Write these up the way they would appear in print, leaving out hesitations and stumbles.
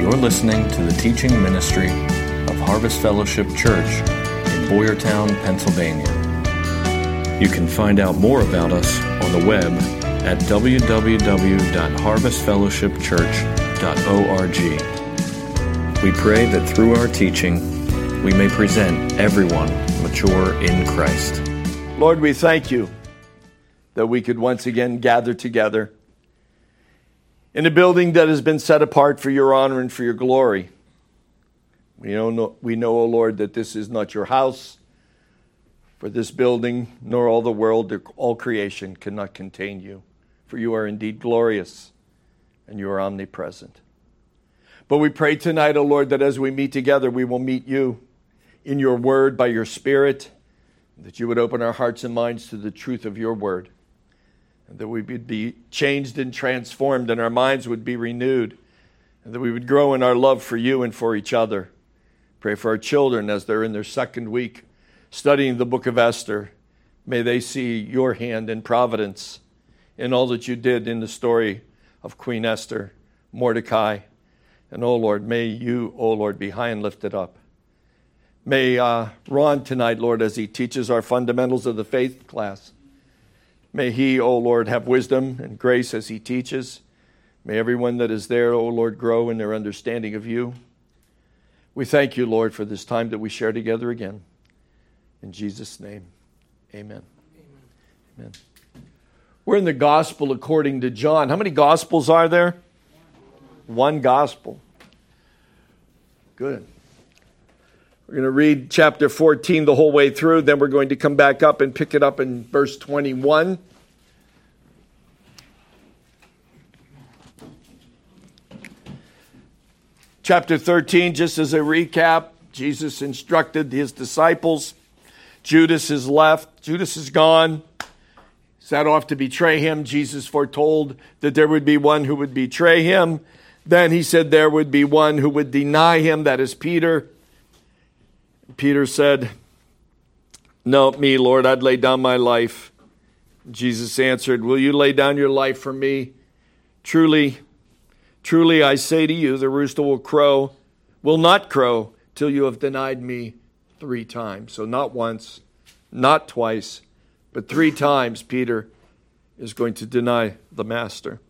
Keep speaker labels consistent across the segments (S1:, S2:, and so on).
S1: You're listening to the teaching ministry of Harvest Fellowship Church in Boyertown, Pennsylvania. You can find out more about us on the web at www.harvestfellowshipchurch.org. We pray that through our teaching, we may present everyone mature in Christ.
S2: Lord, we thank you that we could once again gather together in a building that has been set apart for your honor and for your glory. We know, O Lord, that this is not your house, for this building, nor all the world, all creation cannot contain you. For you are indeed glorious, and you are omnipresent. But we pray tonight, O Lord, that as we meet together, we will meet you in your word by your Spirit, that you would open our hearts and minds to the truth of your word, and that we would be changed and transformed, and our minds would be renewed, and that we would grow in our love for you and for each other. Pray for our children as they're in their second week studying the book of Esther. May they see your hand and providence in all that you did in the story of Queen Esther, Mordecai. And, oh Lord, may you, oh Lord, be high and lifted up. May Ron tonight, Lord, as he teaches our fundamentals of the faith class, may he, O Lord, have wisdom and grace as he teaches. May everyone that is there, O Lord, grow in their understanding of you. We thank you, Lord, for this time that we share together again. In Jesus' name, amen. Amen. We're in the gospel according to John. How many gospels are there? One gospel. Good. We're going to read chapter 14 the whole way through. Then we're going to come back up and pick it up in verse 21. Chapter 13, just as a recap, Jesus instructed his disciples. Judas is left. Judas is gone. Set off to betray him. Jesus foretold that there would be one who would betray him. Then he said there would be one who would deny him, that is Peter. Peter said, "No, me, Lord, I'd lay down my life." Jesus answered, "Will you lay down your life for me? Truly, truly, I say to you, the rooster will not crow till you have denied me 3 times. So not once, not twice, but 3 times Peter is going to deny the master.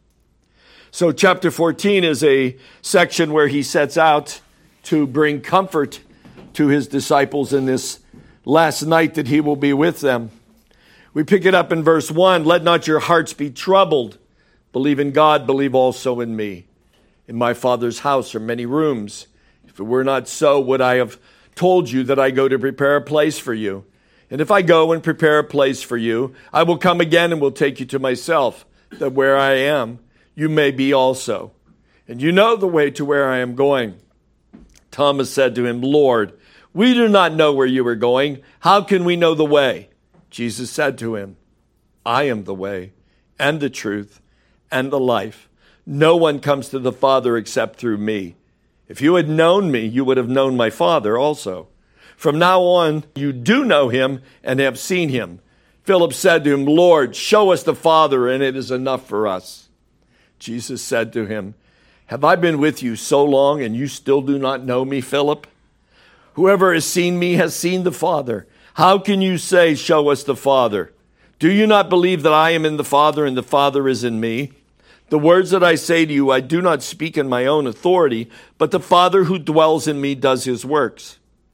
S2: So chapter 14 is a section where he sets out to bring comfort to his disciples in this last night that he will be with them. We pick it up in verse 1. "Let not your hearts be troubled. Believe in God, believe also in me. In my Father's house are many rooms. If it were not so, would I have told you that I go to prepare a place for you? And if I go and prepare a place for you, I will come again and will take you to myself, that where I am, you may be also. And you know the way to where I am going." Thomas said to him, "Lord, we do not know where you are going. How can we know the way?" Jesus said to him, "I am the way and the truth and the life. No one comes to the Father except through me. If you had known me, you would have known my Father also. From now on, you do know him and have seen him." Philip said to him, "Lord, show us the Father, and it is enough for us." Jesus said to him, "Have I been with you so long, and you still do not know me, Philip? Whoever has seen me has seen the Father. How can you say, 'Show us the Father'? Do you not believe that I am in the Father and the Father is in me? The words that I say to you, I do not speak in my own authority, but the Father who dwells in me does his works.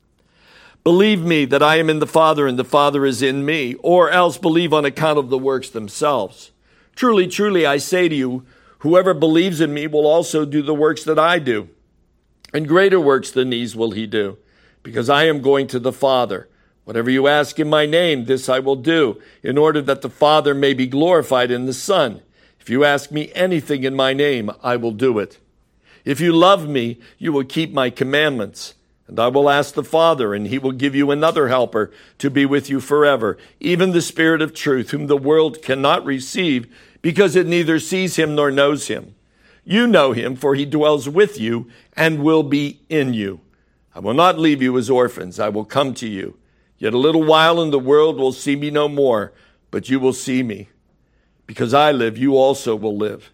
S2: Believe me that I am in the Father and the Father is in me, or else believe on account of the works themselves. Truly, truly, I say to you, whoever believes in me will also do the works that I do, and greater works than these will he do, because I am going to the Father. Whatever you ask in my name, this I will do, in order that the Father may be glorified in the Son. If you ask me anything in my name, I will do it. If you love me, you will keep my commandments. And I will ask the Father, and he will give you another helper to be with you forever, even the Spirit of truth, whom the world cannot receive, because it neither sees him nor knows him. You know him, for he dwells with you and will be in you. I will not leave you as orphans. I will come to you. Yet a little while and the world will see me no more, but you will see me. Because I live, you also will live.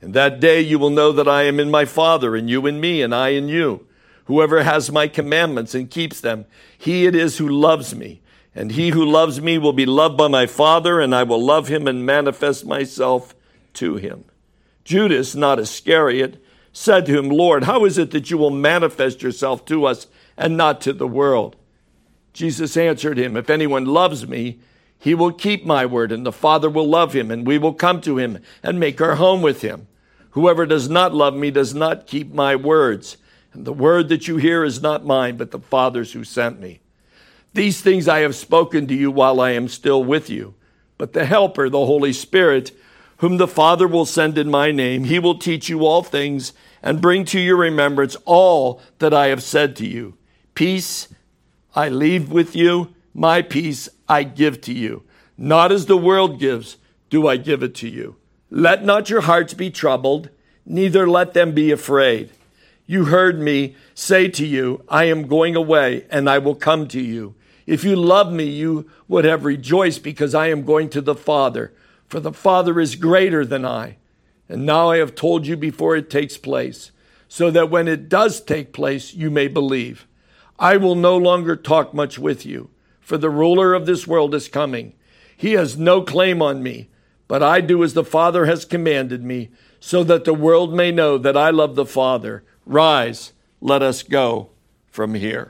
S2: And that day you will know that I am in my Father, and you in me, and I in you. Whoever has my commandments and keeps them, he it is who loves me. And he who loves me will be loved by my Father, and I will love him and manifest myself to him. Judas, not Iscariot, said to him, Lord, how is it that you will manifest yourself to us and not to the world? Jesus answered him, if anyone loves me, he will keep my word, and the Father will love him, and we will come to him and make our home with him. Whoever does not love me does not keep my words. And the word that you hear is not mine, but the Father's who sent me. These things I have spoken to you while I am still with you. But the Helper, the Holy Spirit, whom the Father will send in my name, he will teach you all things and bring to your remembrance all that I have said to you. Peace I leave with you, my peace I give to you. Not as the world gives, do I give it to you. Let not your hearts be troubled, neither let them be afraid. You heard me say to you, I am going away, and I will come to you. If you love me, you would have rejoiced because I am going to the Father, for the Father is greater than I. And now I have told you before it takes place, so that when it does take place, you may believe. I will no longer talk much with you, for the ruler of this world is coming. He has no claim on me, but I do as the Father has commanded me, so that the world may know that I love the Father. Rise, let us go from here.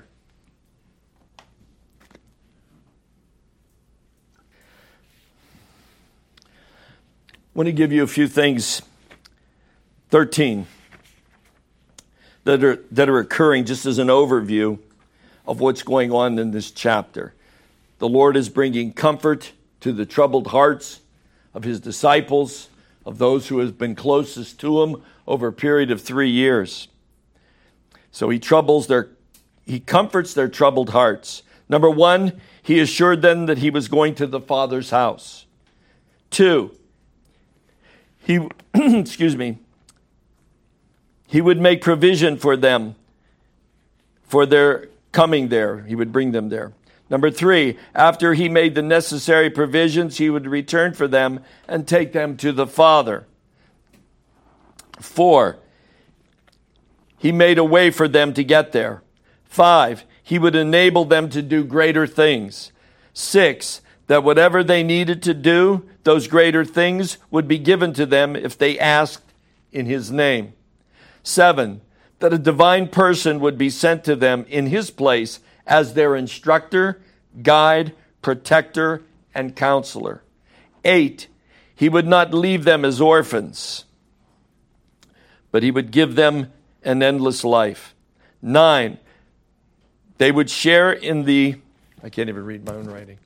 S2: I want to give you a few things, 13, that are occurring just as an overview of what's going on in this chapter. The Lord is bringing comfort to the troubled hearts of his disciples, of those who have been closest to him over a period of 3 years. So he comforts their troubled hearts. Number one, he assured them that he was going to the Father's house. 2, he would make provision for them for their coming there. He would bring them there. Number 3, after he made the necessary provisions, he would return for them and take them to the Father. 4, he made a way for them to get there. 5, he would enable them to do greater things. 6, that whatever they needed to do, those greater things would be given to them if they asked in his name. 7, that a divine person would be sent to them in his place as their instructor, guide, protector, and counselor. 8, he would not leave them as orphans, but he would give them an endless life. 9, they would share in the, I can't even read my own writing.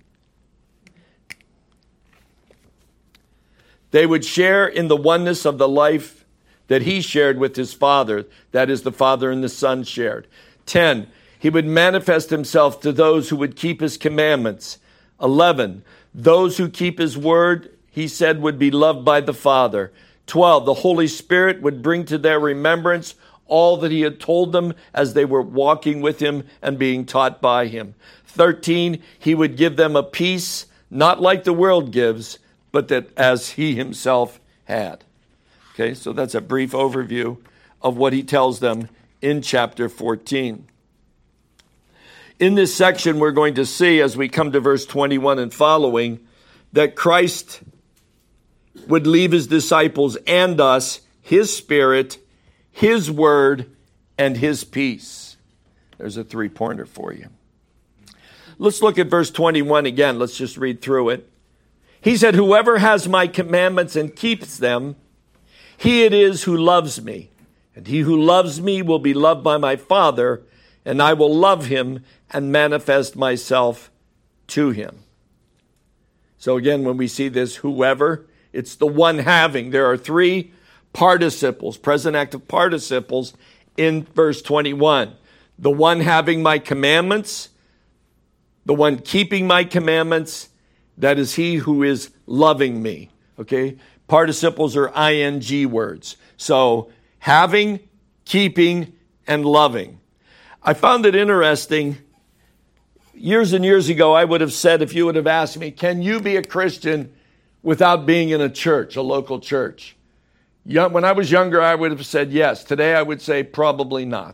S2: They would share in the oneness of the life that he shared with his Father, that is, the Father and the Son shared. 10, he would manifest himself to those who would keep his commandments. 11, those who keep his word, he said, would be loved by the Father. 12, the Holy Spirit would bring to their remembrance all that he had told them as they were walking with him and being taught by him. 13, he would give them a peace, not like the world gives, but that as he himself had. Okay, so that's a brief overview of what he tells them in chapter 14. In this section, we're going to see, as we come to verse 21 and following, that Christ would leave his disciples and us his Spirit, his word, and his peace. There's a 3-pointer for you. Let's look at verse 21 again. Let's just read through it. He said, whoever has my commandments and keeps them, he it is who loves me. And he who loves me will be loved by my Father, and I will love him and manifest myself to him. So again, when we see this whoever, it's the one having. There are 3 participles, present active participles in verse 21. The one having my commandments, the one keeping my commandments, that is he who is loving me. Okay? Participles are ing words. So having, keeping, and loving. I found it interesting. Years and years ago, I would have said, if you would have asked me, can you be a Christian without being in a church, a local church? When I was younger, I would have said yes. Today, I would say probably not.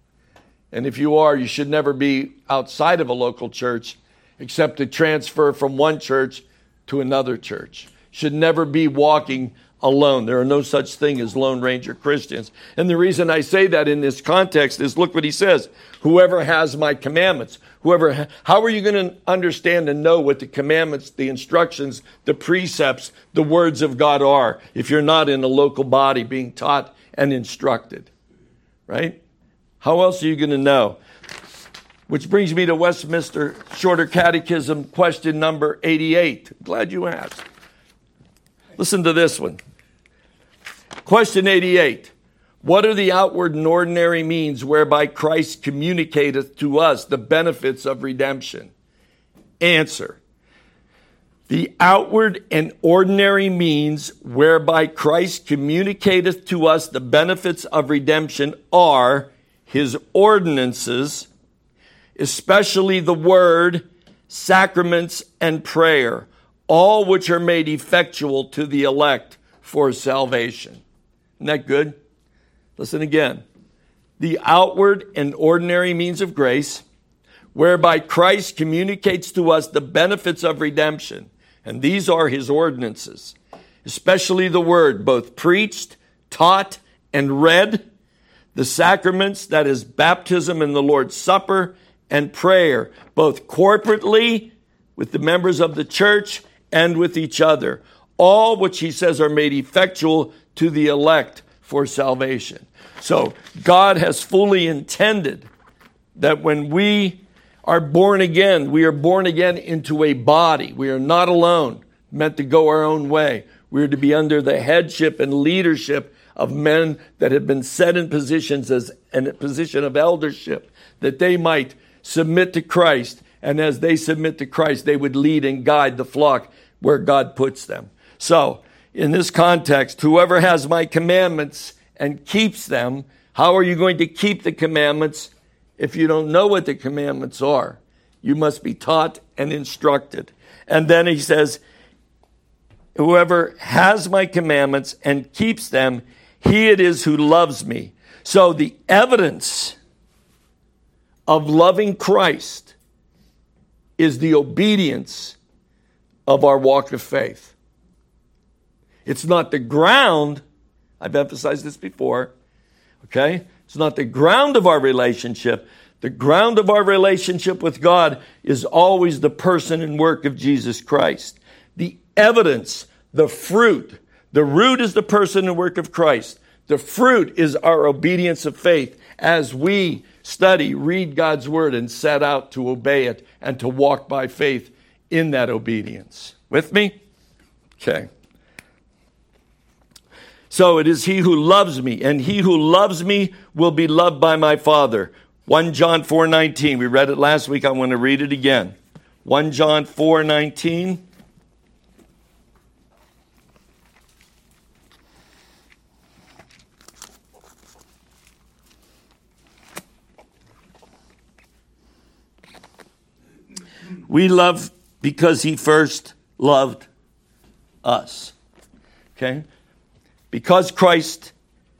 S2: And if you are, you should never be outside of a local church except to transfer from one church to another church. Should never be walking alone. There are no such thing as Lone Ranger Christians. And the reason I say that in this context is look what he says. Whoever has my commandments. How are you going to understand and know what the commandments, the instructions, the precepts, the words of God are if you're not in a local body being taught and instructed? Right? How else are you going to know? Which brings me to Westminster Shorter Catechism, question number 88. Glad you asked. Listen to this one. Question 88. What are the outward and ordinary means whereby Christ communicateth to us the benefits of redemption? Answer. The outward and ordinary means whereby Christ communicateth to us the benefits of redemption are his ordinances, especially the word, sacraments, and prayer, all which are made effectual to the elect for salvation. Isn't that good? Listen again. The outward and ordinary means of grace, whereby Christ communicates to us the benefits of redemption, and these are his ordinances, especially the word, both preached, taught, and read, the sacraments, that is baptism and the Lord's Supper, and prayer, both corporately with the members of the church and with each other, all which he says are made effectual to the elect for salvation. So God has fully intended that when we are born again, we are born again into a body. We are not alone, meant to go our own way. We are to be under the headship and leadership of men that have been set in positions as in a position of eldership, that they might submit to Christ. And as they submit to Christ, they would lead and guide the flock where God puts them. So, in this context, whoever has my commandments and keeps them, how are you going to keep the commandments if you don't know what the commandments are? You must be taught and instructed. And then he says, whoever has my commandments and keeps them, he it is who loves me. So the evidence of loving Christ is the obedience of our walk of faith. It's not the ground, I've emphasized this before, okay? It's not the ground of our relationship. The ground of our relationship with God is always the person and work of Jesus Christ. The evidence, the fruit, the root is the person and work of Christ. The fruit is our obedience of faith as we study, read God's word, and set out to obey it and to walk by faith in that obedience. With me? Okay. So it is he who loves me, and he who loves me will be loved by my Father. 1 John 4:19. We read it last week. I want to read it again. 1 John 4:19. We love because he first loved us. Okay? Because Christ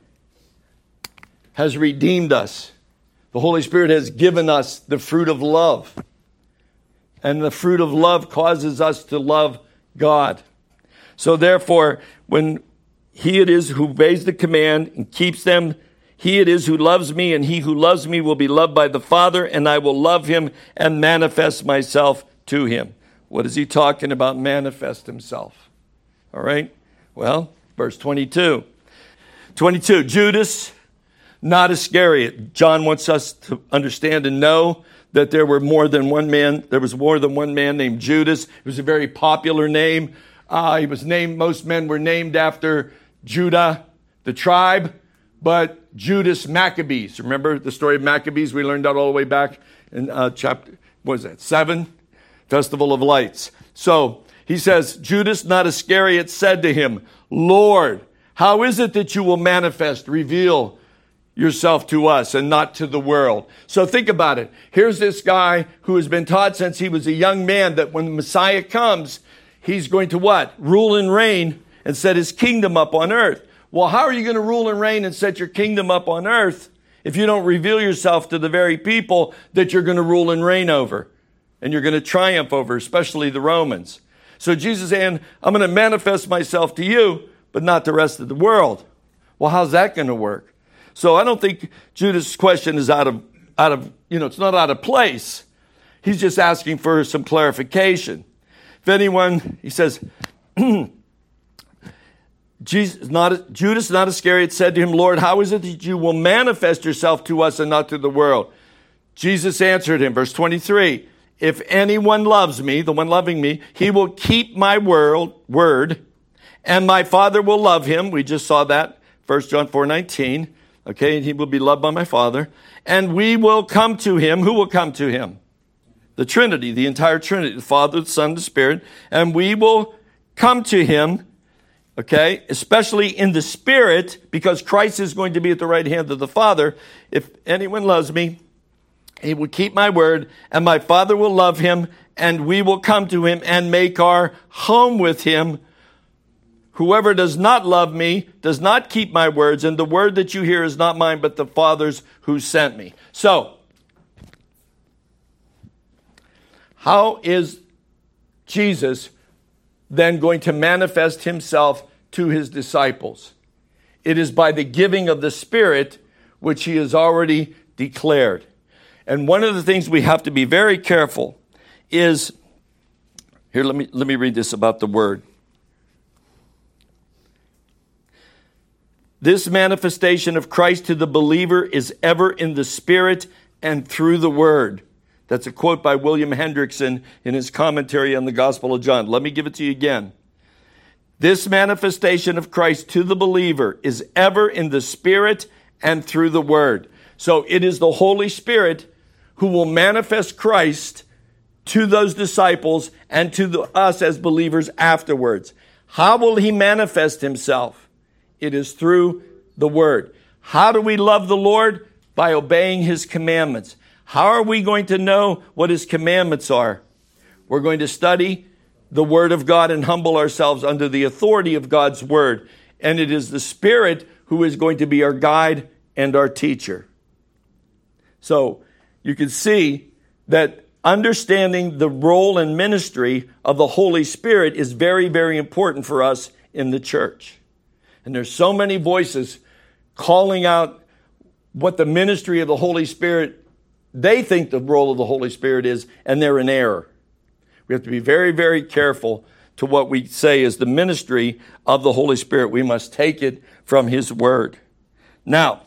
S2: has redeemed us, the Holy Spirit has given us the fruit of love. And the fruit of love causes us to love God. So therefore, when he it is who obeys the command and keeps them, he it is who loves me, and he who loves me will be loved by the Father, and I will love him and manifest myself to him. What is he talking about? Manifest himself. All right? Well, verse 22. 22, Judas, not Iscariot. John wants us to understand and know that there were more than one man. There was more than one man named Judas. It was a very popular name. He was named. Most men were named after Judah, the tribe, but Judas Maccabees. Remember the story of Maccabees? We learned that all the way back in chapter, what was that, 7? Festival of Lights. So he says, Judas, not Iscariot, said to him, Lord, how is it that you will manifest, reveal yourself to us and not to the world? So think about it. Here's this guy who has been taught since he was a young man that when the Messiah comes, he's going to what? Rule and reign and set his kingdom up on earth. Well, how are you going to rule and reign and set your kingdom up on earth if you don't reveal yourself to the very people that you're going to rule and reign over and you're going to triumph over, especially the Romans? So Jesus is saying, I'm going to manifest myself to you, but not the rest of the world. Well, how's that going to work? So I don't think Judas' question is out of, it's not out of place. He's just asking for some clarification. If anyone, he says, Judas, not Iscariot, said to him, Lord, how is it that you will manifest yourself to us and not to the world? Jesus answered him, verse 23, if anyone loves me, the one loving me, he will keep my word, and my Father will love him. We just saw that, 1 John 4:19. Okay, and he will be loved by my Father. And we will come to him. Who will come to him? The Trinity, the entire Trinity, the Father, the Son, the Spirit. And we will come to him, okay, especially in the Spirit, because Christ is going to be at the right hand of the Father. If anyone loves me, he will keep my word, and my Father will love him, and we will come to him and make our home with him. Whoever does not love me does not keep my words, and the word that you hear is not mine, but the Father's who sent me. So, how is Jesus then going to manifest himself to his disciples? It is by the giving of the Spirit, which he has already declared. And one of the things we have to be very careful is, here, let me read this about the word. This manifestation of Christ to the believer is ever in the Spirit and through the Word. That's a quote by William Hendrickson in his commentary on the Gospel of John. Let me give it to you again. This manifestation of Christ to the believer is ever in the Spirit and through the Word. So it is the Holy Spirit who will manifest Christ to those disciples and to us as believers afterwards. How will he manifest himself? It is through the Word. How do we love the Lord? By obeying his commandments. How are we going to know what his commandments are? We're going to study the Word of God and humble ourselves under the authority of God's Word. And it is the Spirit who is going to be our guide and our teacher. So you can see that understanding the role and ministry of the Holy Spirit is very, very important for us in the church. And there's so many voices calling out what the ministry of the Holy Spirit, they think the role of the Holy Spirit is, and they're in error. We have to be very, very careful to what we say is the ministry of the Holy Spirit. We must take it from his word. Now,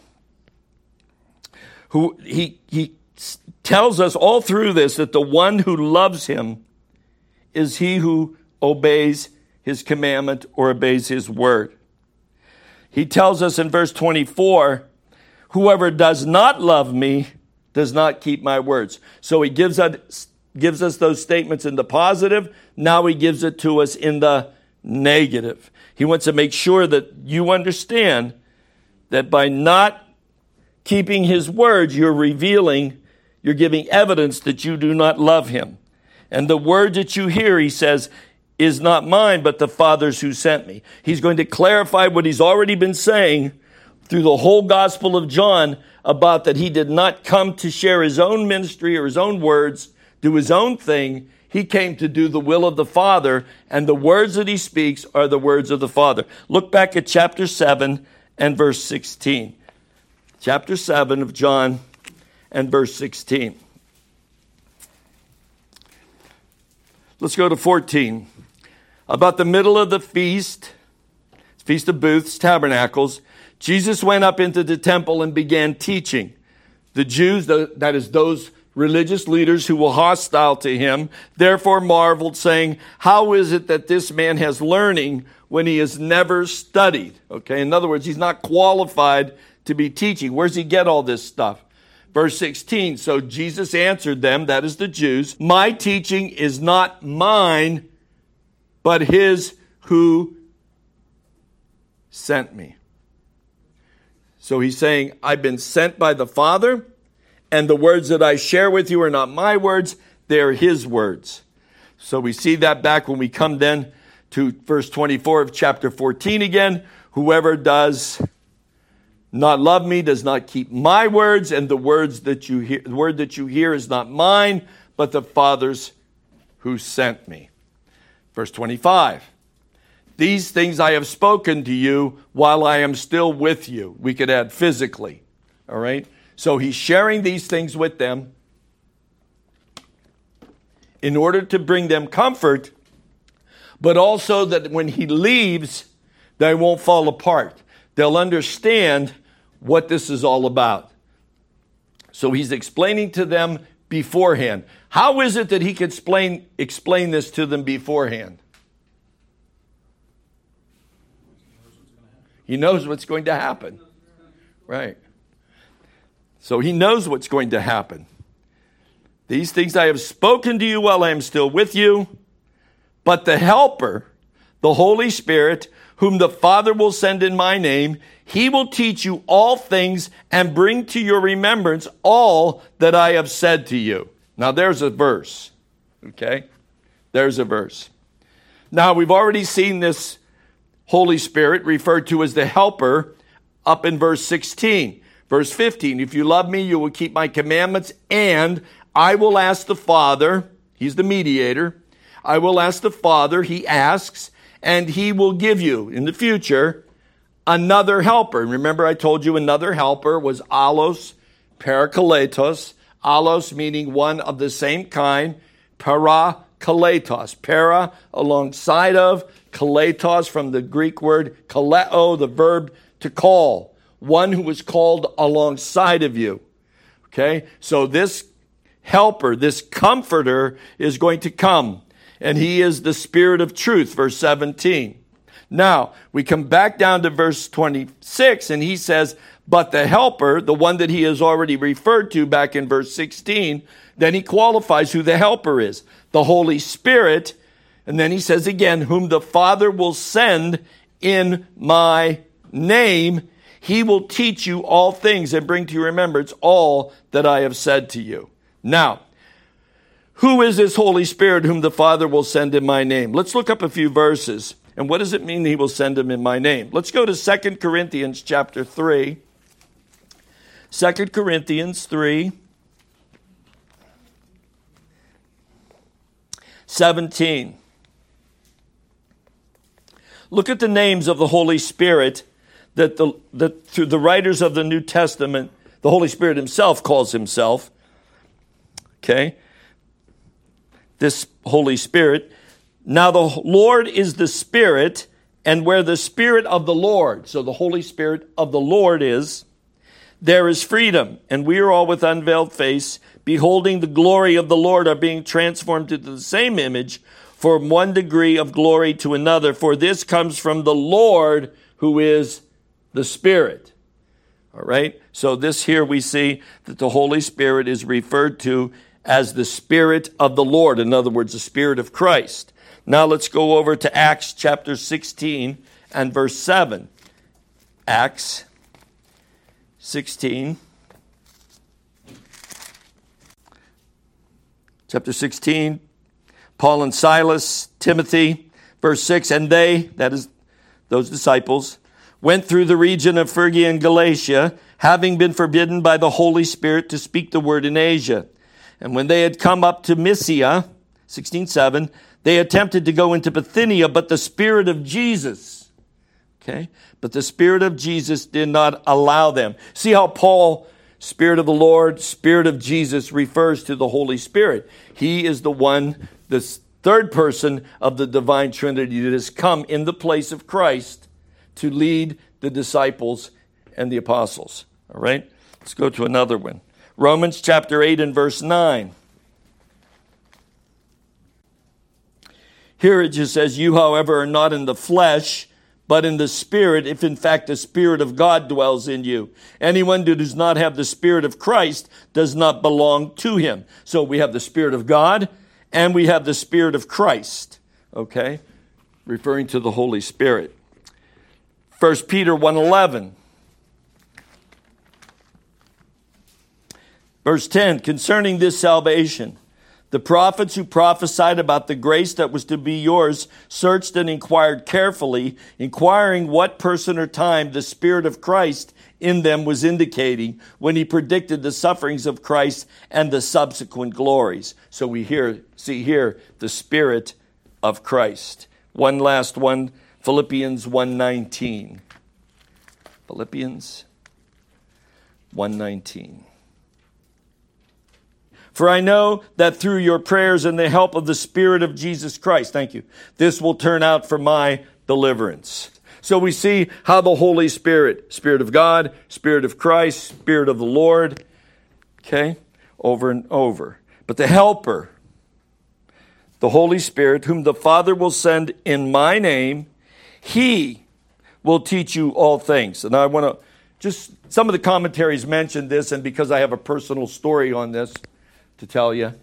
S2: he tells us all through this that the one who loves him is he who obeys his commandment or obeys his word. He tells us in verse 24, whoever does not love me does not keep my words. So he gives us those statements in the positive. Now he gives it to us in the negative. He wants to make sure that you understand that by not keeping his words, you're giving evidence that you do not love him. And the word that you hear, he says, is not mine, but the Father's who sent me. He's going to clarify what he's already been saying through the whole Gospel of John about that he did not come to share his own ministry or his own words, do his own thing. He came to do the will of the Father, and the words that he speaks are the words of the Father. Look back at chapter 7 and verse 16. Chapter 7 of John and verse 16. Let's go to 14. About the middle of the Feast of Booths, Tabernacles, Jesus went up into the temple and began teaching. The Jews, that is those religious leaders who were hostile to him, therefore marveled, saying, how is it that this man has learning when he has never studied? Okay, in other words, he's not qualified to be teaching. Where's he get all this stuff? Verse 16, so Jesus answered them, that is the Jews, my teaching is not mine, but his who sent me. So he's saying, I've been sent by the Father, and the words that I share with you are not my words, they're his words. So we see that back when we come then to verse 24 of chapter 14 again, Whoever does not love me does not keep my words, and the word that you hear is not mine, but the Father's who sent me. Verse 25. These things I have spoken to you while I am still with you. We could add physically. All right? So he's sharing these things with them in order to bring them comfort, but also that when he leaves, they won't fall apart. They'll understand what this is all about. So he's explaining to them beforehand. How is it that he could explain this to them beforehand? He knows what's going to happen. Right. So he knows what's going to happen. These things I have spoken to you while I am still with you, but the Helper, the Holy Spirit, whom the Father will send in my name, he will teach you all things and bring to your remembrance all that I have said to you. Now there's a verse. Okay? There's a verse. Now we've already seen this Holy Spirit referred to as the Helper up in verse 16. Verse 15, if you love me, you will keep my commandments, and I will ask the Father, he's the mediator, I will ask the Father, he asks, and he will give you, in the future, another helper. Remember I told you another helper was allos parakletos. Allos meaning one of the same kind. Parakletos. Para alongside of. Kletos from the Greek word kaleo, the verb to call. One who was called alongside of you. Okay? So this helper, this comforter is going to come. And he is the Spirit of truth, verse 17. Now, we come back down to verse 26, and he says, but the helper, the one that he has already referred to back in verse 16, then he qualifies who the helper is. The Holy Spirit, and then he says again, whom the Father will send in my name, he will teach you all things and bring to your remembrance all that I have said to you. Now, who is this Holy Spirit whom the Father will send in my name? Let's look up a few verses. And what does it mean he will send him in my name? Let's go to 2 Corinthians chapter 3. 2 Corinthians 3. 17. Look at the names of the Holy Spirit that through the writers of the New Testament, the Holy Spirit himself calls himself. Okay? This Holy Spirit. Now the Lord is the Spirit, and where the Spirit of the Lord, so the Holy Spirit of the Lord is, there is freedom. And we are all with unveiled face, beholding the glory of the Lord, are being transformed into the same image from one degree of glory to another. For this comes from the Lord, who is the Spirit. All right? So this here we see that the Holy Spirit is referred to as the Spirit of the Lord. In other words, the Spirit of Christ. Now let's go over to Acts chapter 16 and verse 7. Acts 16. Chapter 16. Paul and Silas, Timothy, verse 6. And they, that is those disciples, went through the region of Phrygia and Galatia, having been forbidden by the Holy Spirit to speak the word in Asia. And when they had come up to Mysia, 16:7, they attempted to go into Bithynia, but the Spirit of Jesus, okay? But the Spirit of Jesus did not allow them. See how Paul, Spirit of the Lord, Spirit of Jesus, refers to the Holy Spirit. He is the one, the third person of the divine Trinity that has come in the place of Christ to lead the disciples and the apostles. All right? Let's go to another one. Romans chapter 8 and verse 9. Here it just says, you, however, are not in the flesh, but in the Spirit, if in fact the Spirit of God dwells in you. Anyone who does not have the Spirit of Christ does not belong to him. So we have the Spirit of God and we have the Spirit of Christ. Okay? Referring to the Holy Spirit. 1 Peter 1:11. Verse 10, concerning this salvation, The prophets who prophesied about the grace that was to be yours searched and inquired carefully, inquiring what person or time the Spirit of Christ in them was indicating when he predicted the sufferings of Christ and the subsequent glories. So we see here the Spirit of Christ. One last one, Philippians 1:19. Philippians 1:19. For I know that through your prayers and the help of the Spirit of Jesus Christ, thank you, this will turn out for my deliverance. So we see how the Holy Spirit, Spirit of God, Spirit of Christ, Spirit of the Lord, okay, over and over. But the Helper, the Holy Spirit, whom the Father will send in my name, he will teach you all things. And I want to just, some of the commentaries mentioned this, and because I have a personal story on this to tell you.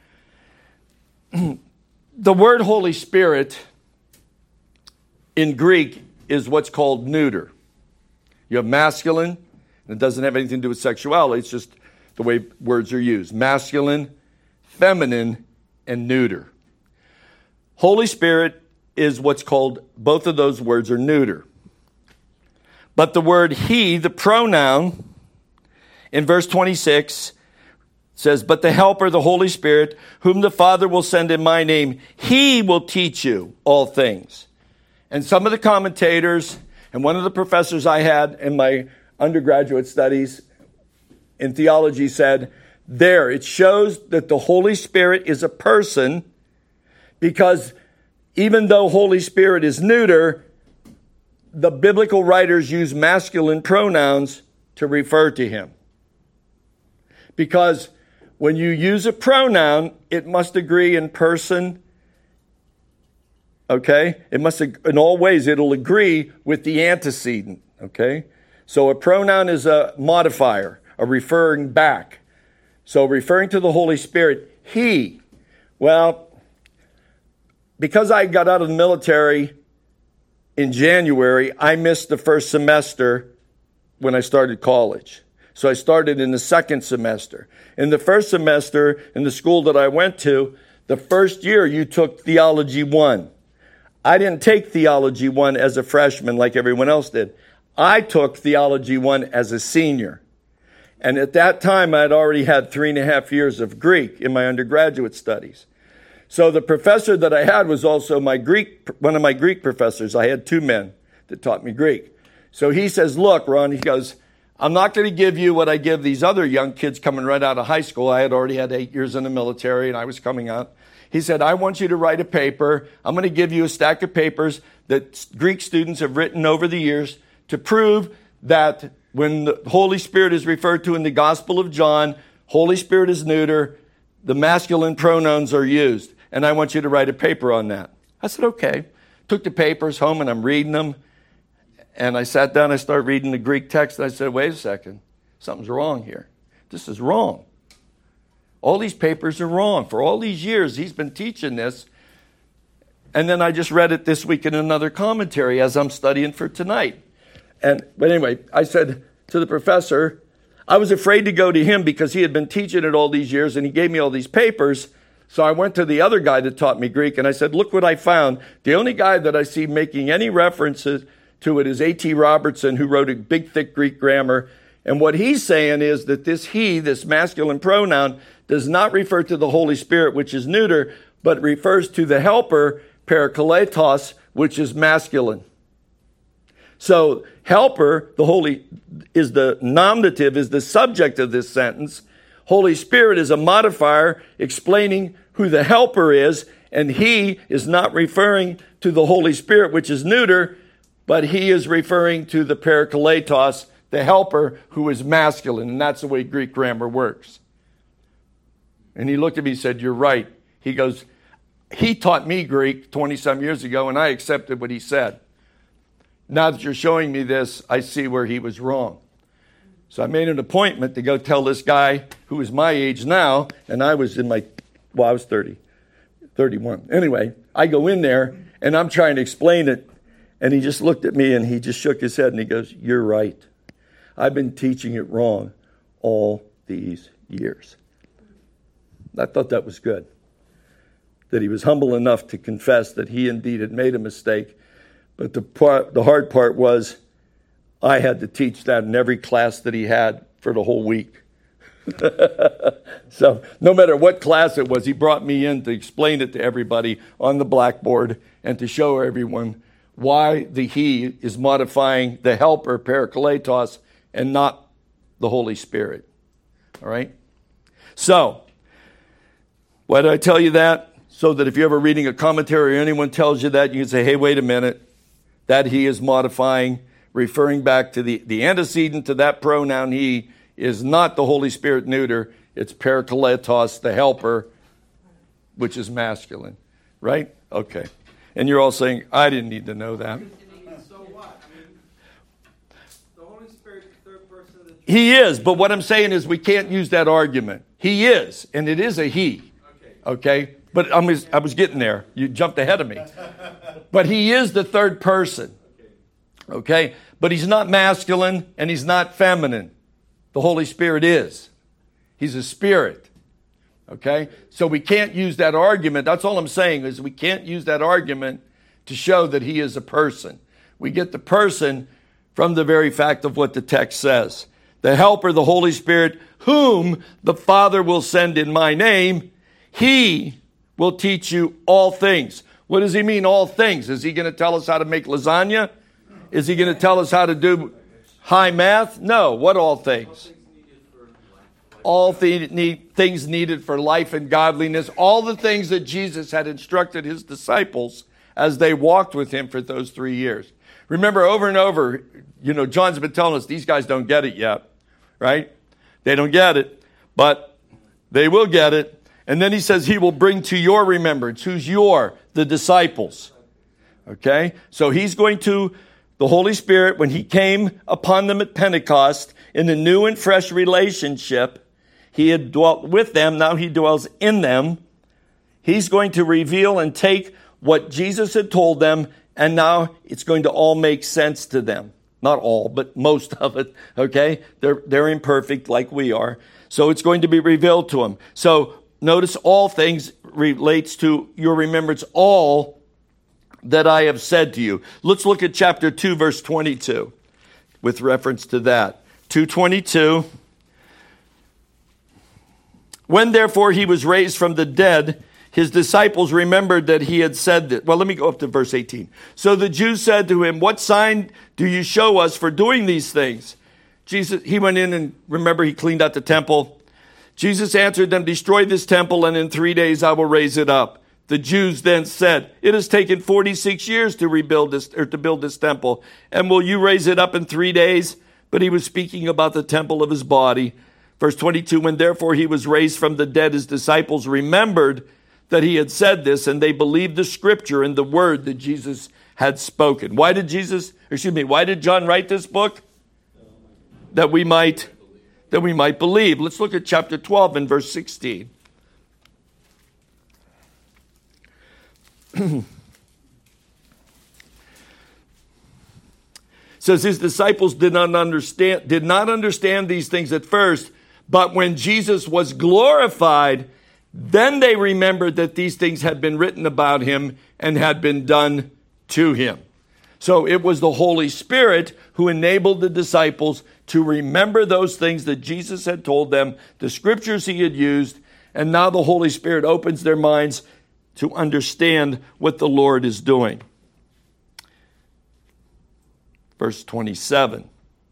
S2: The word Holy Spirit in Greek is what's called neuter. You have masculine, and it doesn't have anything to do with sexuality. It's just the way words are used. Masculine, feminine, and neuter. Holy Spirit is what's called, both of those words are neuter. But the word he, the pronoun, in verse 26, says, but the Helper, the Holy Spirit, whom the Father will send in my name, he will teach you all things. And some of the commentators, and one of the professors I had in my undergraduate studies in theology said, there, it shows that the Holy Spirit is a person, because even though Holy Spirit is neuter, the biblical writers use masculine pronouns to refer to him. Because when you use a pronoun, it must agree in person. Okay? It must, in all ways, it'll agree with the antecedent. Okay? So a pronoun is a modifier, a referring back. So referring to the Holy Spirit, he. Well, because I got out of the military in January, I missed the first semester when I started college. So I started in the second semester. In the first semester, in the school that I went to, the first year you took Theology 1. I didn't take Theology 1 as a freshman like everyone else did. I took Theology 1 as a senior. And at that time, I had already had 3.5 years of Greek in my undergraduate studies. So the professor that I had was also one of my Greek professors. I had 2 men that taught me Greek. So he says, look, Ron, he goes, I'm not going to give you what I give these other young kids coming right out of high school. I had already had 8 years in the military, and I was coming out. He said, I want you to write a paper. I'm going to give you a stack of papers that Greek students have written over the years to prove that when the Holy Spirit is referred to in the Gospel of John, Holy Spirit is neuter, the masculine pronouns are used. And I want you to write a paper on that. I said, okay. Took the papers home, and I'm reading them. And I sat down, I started reading the Greek text, and I said, wait a second, something's wrong here. This is wrong. All these papers are wrong. For all these years, he's been teaching this. And then I just read it this week in another commentary as I'm studying for tonight. But anyway, I said to the professor, I was afraid to go to him because he had been teaching it all these years, and he gave me all these papers. So I went to the other guy that taught me Greek, and I said, look what I found. The only guy that I see making any references to it is A.T. Robertson, who wrote a big, thick Greek grammar. And what he's saying is that this he, this masculine pronoun, does not refer to the Holy Spirit, which is neuter, but refers to the helper, parakletos, which is masculine. So helper, the holy, is the nominative, is the subject of this sentence. Holy Spirit is a modifier explaining who the helper is, and he is not referring to the Holy Spirit, which is neuter, but he is referring to the parakletos, the helper, who is masculine, and that's the way Greek grammar works. And he looked at me and said, you're right. He goes, he taught me Greek 20-some years ago, and I accepted what he said. Now that you're showing me this, I see where he was wrong. So I made an appointment to go tell this guy who is my age now, and I was I was 31. Anyway, I go in there, and I'm trying to explain it, and he just looked at me, and he just shook his head, and he goes, you're right. I've been teaching it wrong all these years. I thought that was good. that he was humble enough to confess that he indeed had made a mistake. But the hard part was I had to teach that in every class that he had for the whole week. So no matter what class it was, he brought me in to explain it to everybody on the blackboard and to show everyone why the he is modifying the helper, parakletos, and not the Holy Spirit. All right? So, why did I tell you that? So that if you're ever reading a commentary or anyone tells you that, you can say, hey, wait a minute. That he is modifying, referring back to the antecedent to that pronoun he is not the Holy Spirit neuter. It's parakletos, the helper, which is masculine. Right? Okay. And you're all saying, I didn't need to know that.
S3: So what? I mean, the Holy Spirit, the third person of the Trinity.
S2: He is, but what I'm saying is we can't use that argument. He is, and it is a he. Okay? But I was getting there. You jumped ahead of me. But he is the third person. Okay? But he's not masculine and he's not feminine. The Holy Spirit is. He's a spirit. Okay? So we can't use that argument. That's all I'm saying is we can't use that argument to show that he is a person. We get the person from the very fact of what the text says. The helper, the Holy Spirit, whom the Father will send in my name, he will teach you all things. What does he mean, all things? Is he going to tell us how to make lasagna? Is he going to tell us how to do high math? No. What all things? All things needed for life and godliness. All the things that Jesus had instructed his disciples as they walked with him for those 3 years. Remember, over and over, John's been telling us these guys don't get it yet, right? They don't get it, but they will get it. And then he says he will bring to your remembrance. Who's your? The disciples. Okay? So he's going to, the Holy Spirit, when he came upon them at Pentecost in a new and fresh relationship, he had dwelt with them. Now he dwells in them. He's going to reveal and take what Jesus had told them, and now it's going to all make sense to them. Not all, but most of it. Okay? They're imperfect like we are. So it's going to be revealed to them. So notice all things relates to your remembrance, all that I have said to you. Let's look at chapter 2, verse 22, with reference to that. 2:22. When therefore he was raised from the dead, his disciples remembered that he had said that. Well, let me go up to verse 18. So the Jews said to him, what sign do you show us for doing these things? Jesus, he went in and remember he cleaned out the temple. Jesus answered them, destroy this temple, and in 3 days I will raise it up. The Jews then said, it has taken 46 years to rebuild this, or to build this temple, and will you raise it up in 3 days? But he was speaking about the temple of his body. Verse 22, when therefore he was raised from the dead, his disciples remembered that he had said this, and they believed the scripture and the word that Jesus had spoken. Why did John write this book? That we might believe. Let's look at chapter 12 and verse 16. Says his disciples did not understand these things at first, but when Jesus was glorified, then they remembered that these things had been written about him and had been done to him. So it was the Holy Spirit who enabled the disciples to remember those things that Jesus had told them, the scriptures he had used, and now the Holy Spirit opens their minds to understand what the Lord is doing. Verse 27.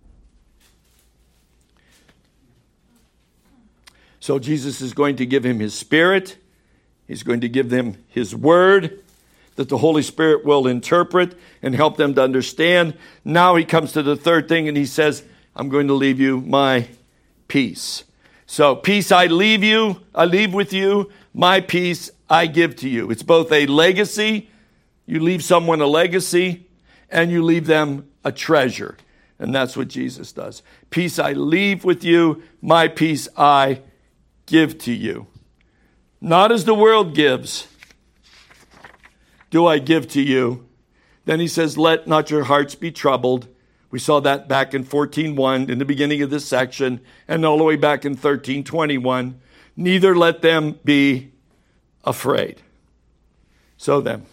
S2: So Jesus is going to give him his Spirit. He's going to give them his word that the Holy Spirit will interpret and help them to understand. Now he comes to the third thing and he says, I'm going to leave you my peace. So peace I leave with you, my peace I give to you. It's both a legacy, you leave someone a legacy, and you leave them a treasure. And that's what Jesus does. Peace I leave with you, my peace I give to you. Not as the world gives, do I give to you. Then he says, let not your hearts be troubled. We saw that back in 14:1 in the beginning of this section, and all the way back in 13:21. Neither let them be afraid. So then,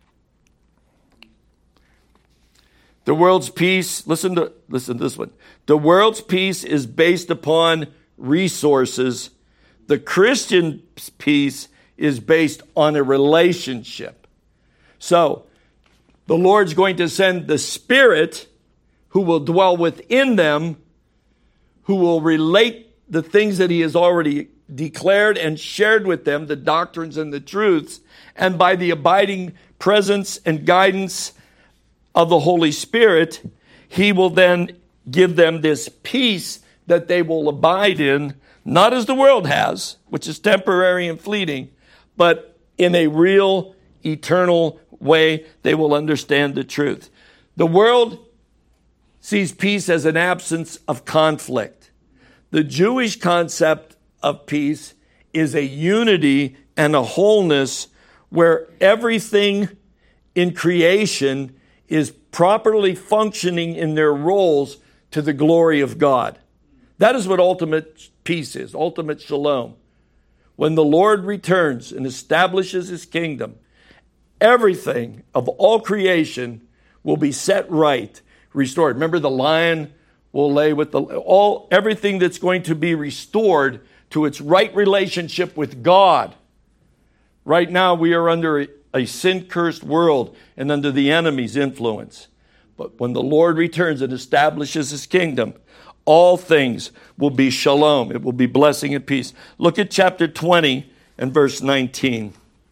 S2: the world's peace, listen to this one. The world's peace is based upon resources. The Christian peace is based on a relationship. So, the Lord's going to send the Spirit who will dwell within them, who will relate the things that he has already declared and shared with them, the doctrines and the truths, and by the abiding presence and guidance of the Holy Spirit, he will then give them this peace that they will abide in, not as the world has, which is temporary and fleeting, but in a real, eternal way, they will understand the truth. The world sees peace as an absence of conflict. The Jewish concept of peace is a unity and a wholeness where everything in creation is properly functioning in their roles to the glory of God. That is what ultimate peace is, ultimate shalom. When the Lord returns and establishes his kingdom, everything of all creation will be set right, restored. Remember, the lion will lay with everything that's going to be restored to its right relationship with God. Right now, we are under a sin-cursed world and under the enemy's influence. But when the Lord returns and establishes his kingdom, all things will be shalom. It will be blessing and peace. Look at chapter 20 and verse 19.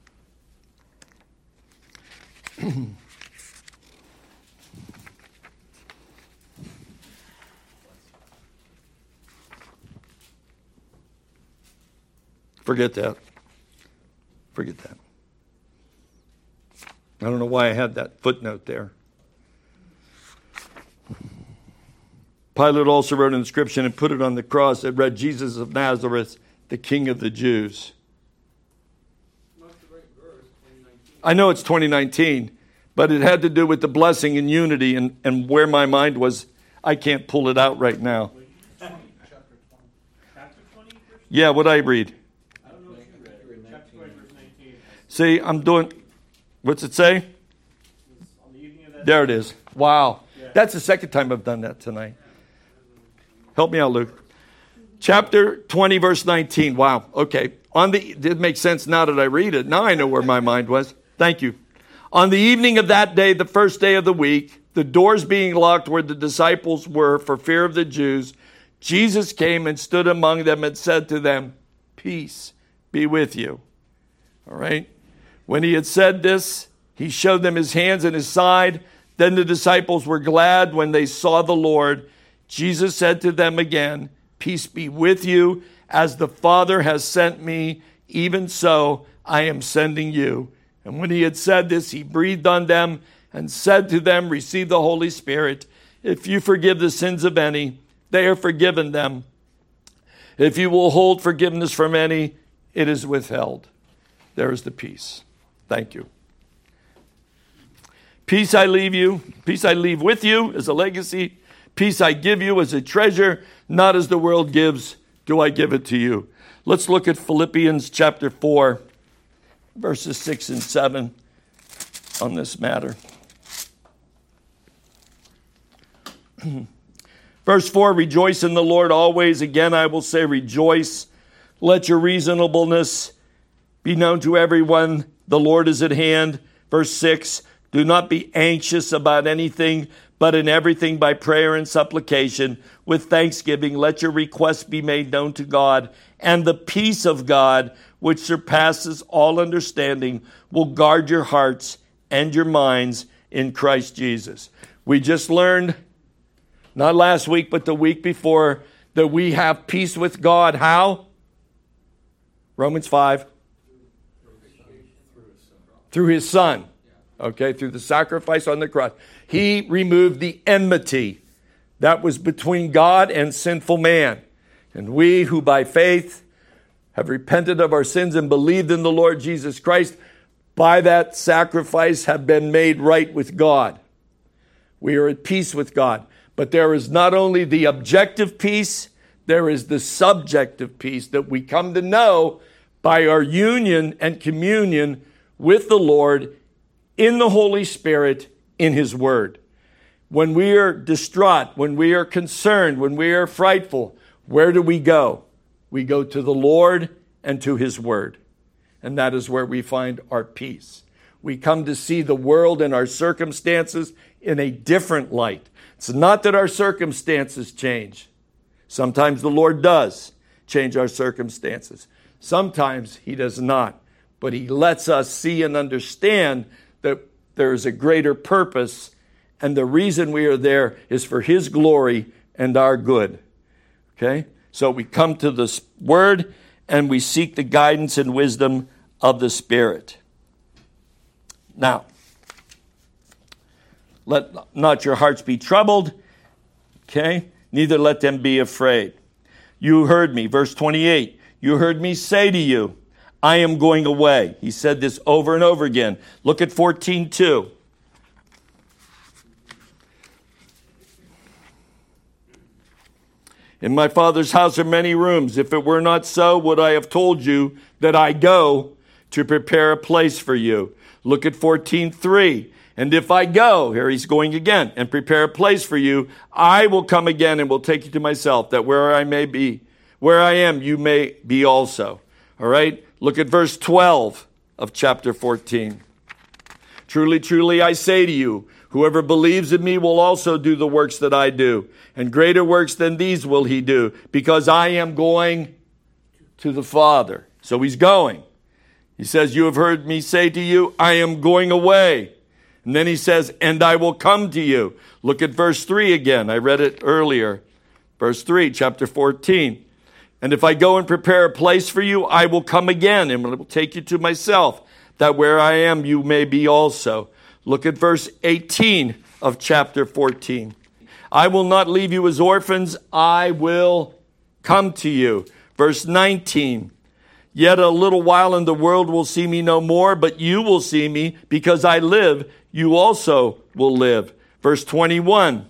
S2: Forget that. I don't know why I had that footnote there. Pilate also wrote an inscription and put it on the cross that read, Jesus of Nazareth, the King of the Jews. I know it's 2019, but it had to do with the blessing and unity, and where my mind was, I can't pull it out right now.
S3: Chapter 20?
S2: Yeah, what I read?
S3: I don't know if you read. Chapter 20, verse 19.
S2: See, I'm doing, what's it say?
S3: On the evening of that
S2: There it is. Wow.
S3: Yeah.
S2: That's the second time I've done that tonight. Help me out, Luke. Chapter 20, verse 19. Wow. Okay. It makes sense now that I read it. Now I know where my mind was. Thank you. On the evening of that day, the first day of the week, the doors being locked where the disciples were for fear of the Jews, Jesus came and stood among them and said to them, peace be with you. All right. When he had said this, he showed them his hands and his side. Then the disciples were glad when they saw the Lord. Jesus said to them again, peace be with you. As the Father has sent me, even so I am sending you. And when he had said this, he breathed on them and said to them, receive the Holy Spirit. If you forgive the sins of any, they are forgiven them. If you will hold forgiveness from any, it is withheld. There is the peace. Thank you. Peace I leave you. Peace I leave with you as a legacy. Peace I give you as a treasure. Not as the world gives, do I give it to you. Let's look at Philippians chapter 4, verses 6 and 7 on this matter. Verse 4, rejoice in the Lord always. Again, I will say rejoice. Let your reasonableness be known to everyone. The Lord is at hand. Verse 6, do not be anxious about anything, but in everything by prayer and supplication, with thanksgiving, let your requests be made known to God. And the peace of God, which surpasses all understanding, will guard your hearts and your minds in Christ Jesus. We just learned, not last week, but the week before, that we have peace with God. How? Romans 5. Through his Son. Okay, through the sacrifice on the cross. He removed the enmity that was between God and sinful man. And we who by faith have repented of our sins and believed in the Lord Jesus Christ, by that sacrifice have been made right with God. We are at peace with God. But there is not only the objective peace, there is the subjective peace that we come to know by our union and communion with the Lord in the Holy Spirit in His Word. When we are distraught, when we are concerned, when we are frightful, where do we go? We go to the Lord and to His Word. And that is where we find our peace. We come to see the world and our circumstances in a different light. It's not that our circumstances change. Sometimes the Lord does change our circumstances. Sometimes He does not. But He lets us see and understand that there is a greater purpose, and the reason we are there is for His glory and our good. Okay? So we come to this Word and we seek the guidance and wisdom of the Spirit. Now, let not your hearts be troubled, okay? Neither let them be afraid. You heard me, verse 28. You heard me say to you, I am going away. He said this over and over again. Look at 14:2. In my Father's house are many rooms. If it were not so, would I have told you that I go to prepare a place for you? Look at 14:3. And if I go, here he's going again, and prepare a place for you, I will come again and will take you to myself, that where I may be, where I am, you may be also. All right? Look at verse 12 of chapter 14. Truly, truly, I say to you, whoever believes in me will also do the works that I do, and greater works than these will he do, because I am going to the Father. So he's going. He says, you have heard me say to you, I am going away. And then he says, and I will come to you. Look at verse 3 again. I read it earlier. Verse 3, chapter 14. And if I go and prepare a place for you, I will come again and will take you to myself, that where I am, you may be also. Look at verse 18 of chapter 14. I will not leave you as orphans. I will come to you. Verse 19. Yet a little while and the world will see me no more, but you will see me because I live. You also will live. Verse 21.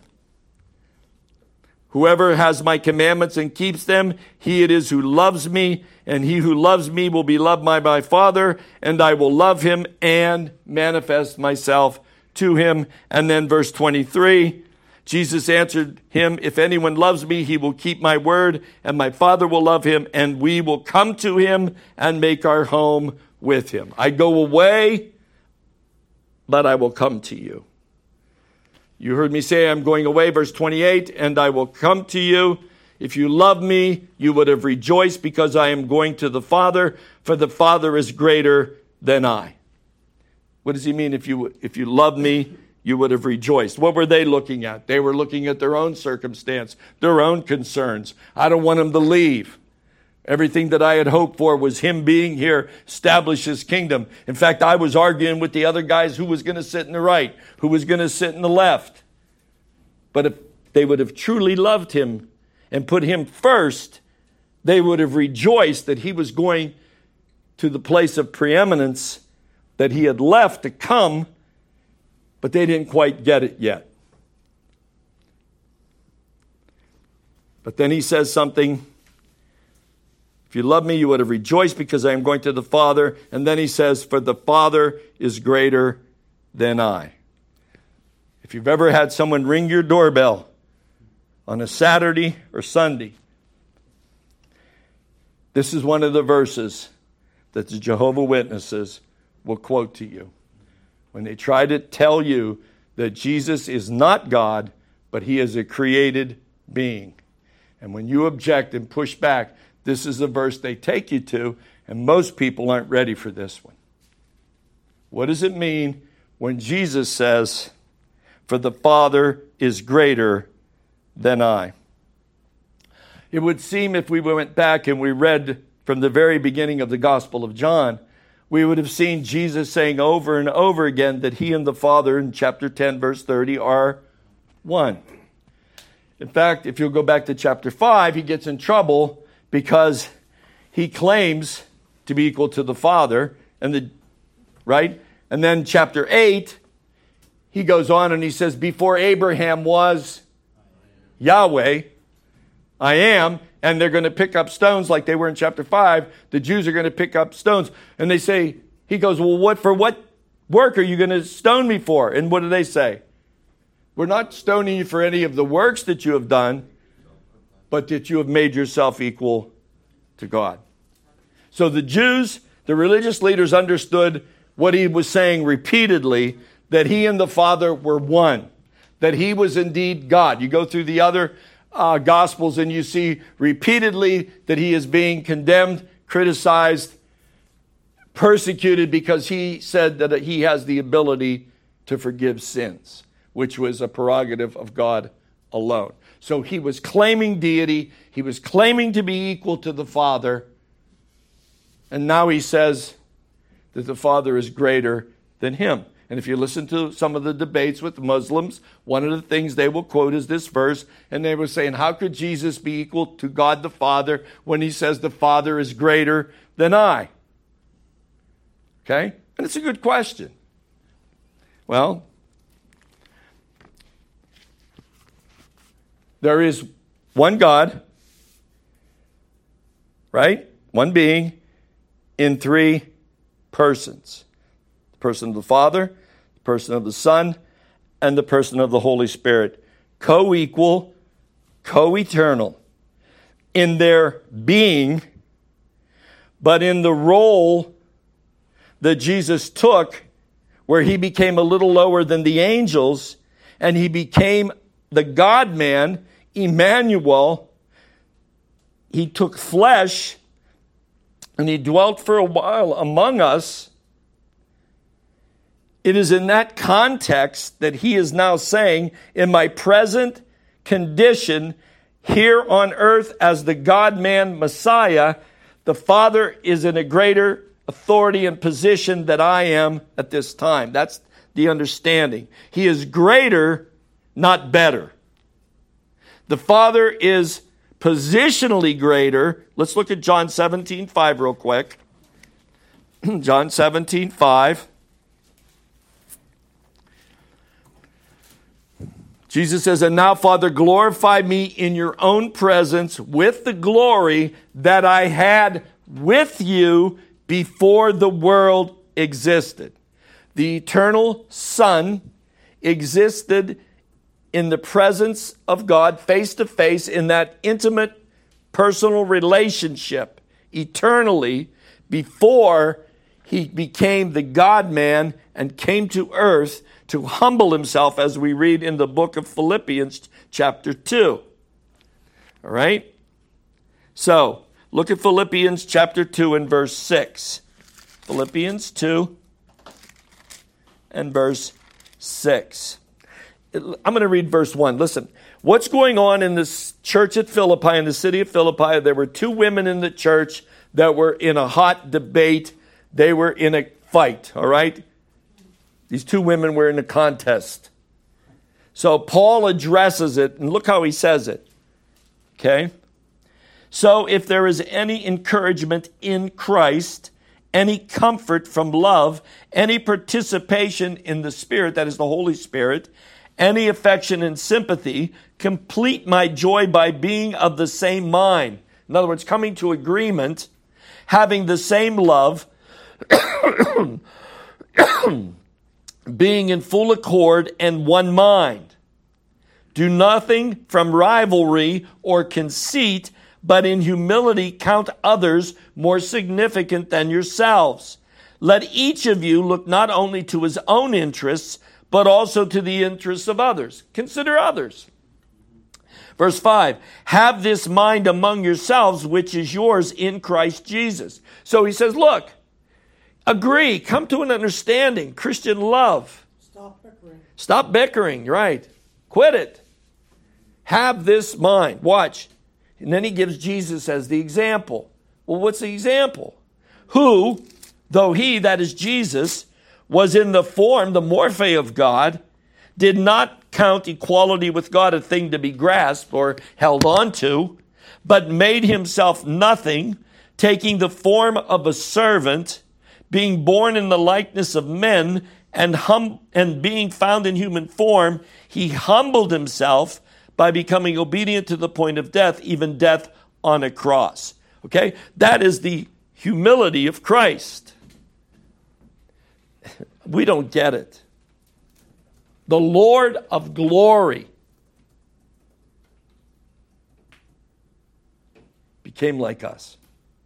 S2: Whoever has my commandments and keeps them, he it is who loves me, and he who loves me will be loved by my Father, and I will love him and manifest myself to him. And then verse 23, Jesus answered him, if anyone loves me, he will keep my word, and my Father will love him, and we will come to him and make our home with him. I go away, but I will come to you. You heard me say I'm going away, verse 28, and I will come to you. If you love me, you would have rejoiced because I am going to the Father, for the Father is greater than I. What does he mean if you love me, you would have rejoiced? What were they looking at? They were looking at their own circumstance, their own concerns. I don't want him to leave. Everything that I had hoped for was him being here, establish his kingdom. In fact, I was arguing with the other guys who was going to sit in the right, who was going to sit in the left. But if they would have truly loved him and put him first, they would have rejoiced that he was going to the place of preeminence that he had left to come, but they didn't quite get it yet. But then he says something. If you love me, you would have rejoiced because I am going to the Father. And then he says, for the Father is greater than I. If you've ever had someone ring your doorbell on a Saturday or Sunday, this is one of the verses that the Jehovah's Witnesses will quote to you. When they try to tell you that Jesus is not God, but he is a created being. And when you object and push back, this is the verse they take you to, and most people aren't ready for this one. What does it mean when Jesus says, for the Father is greater than I? It would seem if we went back and we read from the very beginning of the Gospel of John, we would have seen Jesus saying over and over again that he and the Father in chapter 10, verse 30 are one. In fact, if you'll go back to chapter 5, he gets in trouble because he claims to be equal to the Father, right? And then chapter 8, he goes on and he says, before Abraham was Yahweh, I am, and they're going to pick up stones like they were in chapter 5. The Jews are going to pick up stones. And they say, He goes, well, for what work are you going to stone me for? And what do they say? We're not stoning you for any of the works that you have done, but that you have made yourself equal to God. So the Jews, the religious leaders understood what he was saying repeatedly, that he and the Father were one, that he was indeed God. You go through the other Gospels and you see repeatedly that he is being condemned, criticized, persecuted because he said that he has the ability to forgive sins, which was a prerogative of God alone. So he was claiming deity. He was claiming to be equal to the Father. And now he says that the Father is greater than him. And if you listen to some of the debates with Muslims, one of the things they will quote is this verse. And they were saying, how could Jesus be equal to God the Father when he says the Father is greater than I? Okay? And it's a good question. Well, there is one God, right? One being in three persons. The person of the Father, the person of the Son, and the person of the Holy Spirit. Co-equal, co-eternal in their being, but in the role that Jesus took, where he became a little lower than the angels, and he became the God-man, Emmanuel. He took flesh, and he dwelt for a while among us. It is in that context that he is now saying, in my present condition here on earth as the God-man Messiah, the Father is in a greater authority and position that I am at this time. That's the understanding. He is greater, not better. The Father is positionally greater. Let's look at John 17:5 real quick. John 17:5. Jesus says, and now, Father, glorify me in your own presence with the glory that I had with you before the world existed. The eternal Son existed in the presence of God, face to face, in that intimate personal relationship, eternally, before he became the God-man and came to earth to humble himself, as we read in the book of Philippians chapter 2. All right? So, look at Philippians chapter 2 and verse 6. Philippians 2 and verse 6. I'm going to read verse 1. Listen, what's going on in this church at Philippi, in the city of Philippi? There were two women in the church that were in a hot debate. They were in a fight, all right? These two women were in a contest. So Paul addresses it, and look how he says it. Okay? So if there is any encouragement in Christ, any comfort from love, any participation in the Spirit, that is the Holy Spirit, any affection and sympathy, complete my joy by being of the same mind. In other words, coming to agreement, having the same love, being in full accord and one mind. Do nothing from rivalry or conceit, but in humility count others more significant than yourselves. Let each of you look not only to his own interests, but also to the interests of others. Consider others. Verse 5, have this mind among yourselves, which is yours in Christ Jesus. So he says, look, agree, come to an understanding, Christian love. Stop bickering, right. Quit it. Have this mind. Watch. And then he gives Jesus as the example. Well, what's the example? Who, though he, that is Jesus, was in the form, the morphe of God, did not count equality with God a thing to be grasped or held on to, but made himself nothing, taking the form of a servant, being born in the likeness of men, and being found in human form, he humbled himself by becoming obedient to the point of death, even death on a cross. Okay? That is the humility of Christ. We don't get it. The Lord of glory became like us.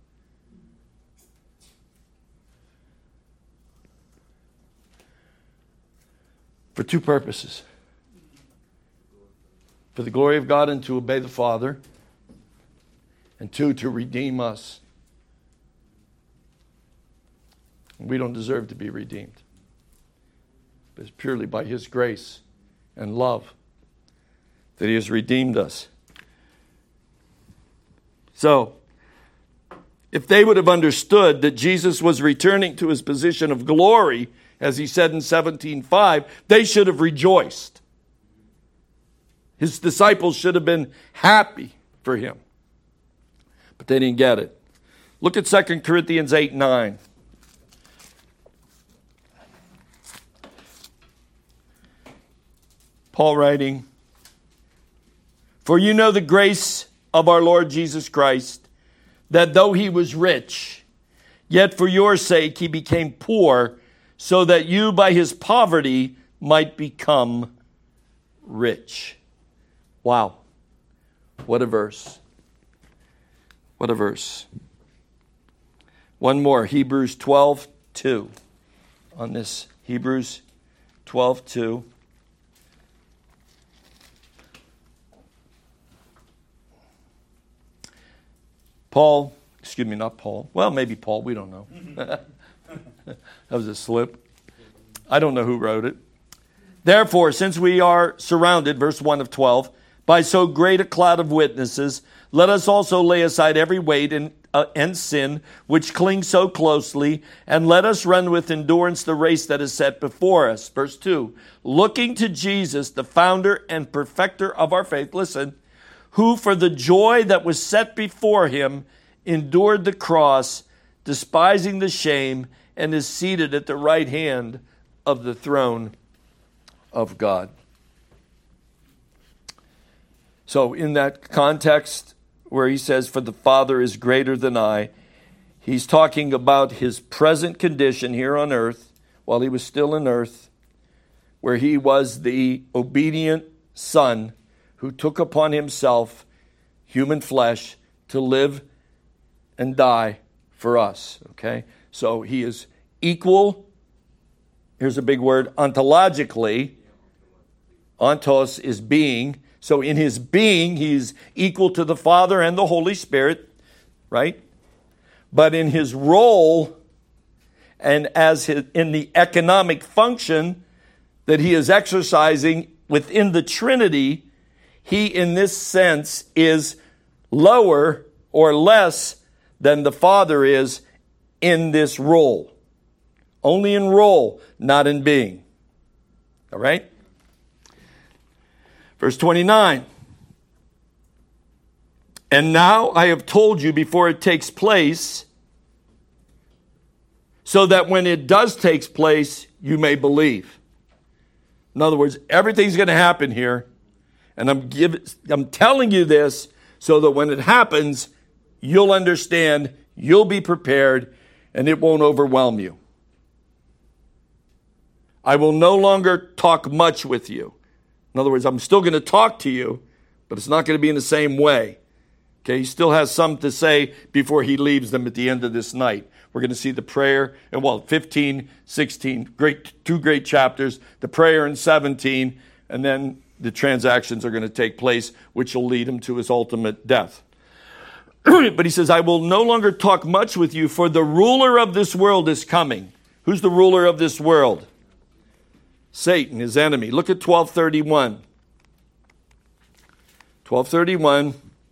S2: For two purposes. For the glory of God and to obey the Father. And two, to redeem us. We don't deserve to be redeemed. But it's purely by His grace and love that He has redeemed us. So, if they would have understood that Jesus was returning to His position of glory, as He said in 17:5, they should have rejoiced. His disciples should have been happy for Him. But they didn't get it. Look at 2 Corinthians 8:9. Paul writing, "For you know the grace of our Lord Jesus Christ, that though He was rich, yet for your sake He became poor, so that you by His poverty might become rich." Wow. What a verse. What a verse. One more, Hebrews 12:2. On this, Hebrews 12:2. Paul, not Paul. Well, maybe Paul, we don't know. That was a slip. I don't know who wrote it. "Therefore, since we are surrounded," verse 1 of 12, "by so great a cloud of witnesses, let us also lay aside every weight and sin which clings so closely, and let us run with endurance the race that is set before us." Verse 2, "Looking to Jesus, the founder and perfecter of our faith," listen, "who for the joy that was set before Him endured the cross, despising the shame, and is seated at the right hand of the throne of God." So in that context where he says, "For the Father is greater than I," he's talking about His present condition here on earth, while He was still in earth, where He was the obedient Son who took upon Himself human flesh to live and die for us. Okay? So He is equal. Here's a big word, ontologically. Ontos is being. So in His being, He's equal to the Father and the Holy Spirit, right? But in His role and in the economic function that He is exercising within the Trinity, He in this sense is lower or less than the Father is in this role. Only in role, not in being. All right? Verse 29. "And now I have told you before it takes place, so that when it does take place, you may believe." In other words, everything's going to happen here. And I'm telling you this so that when it happens, you'll understand, you'll be prepared, and it won't overwhelm you. "I will no longer talk much with you." In other words, I'm still going to talk to you, but it's not going to be in the same way. Okay, He still has some to say before He leaves them at the end of this night. We're going to see the prayer, and 15, 16, two great chapters, the prayer in 17, and then the transactions are going to take place, which will lead Him to His ultimate death. But He says, "I will no longer talk much with you, for the ruler of this world is coming." Who's the ruler of this world? Satan, his enemy. Look at 12:31. 12:31.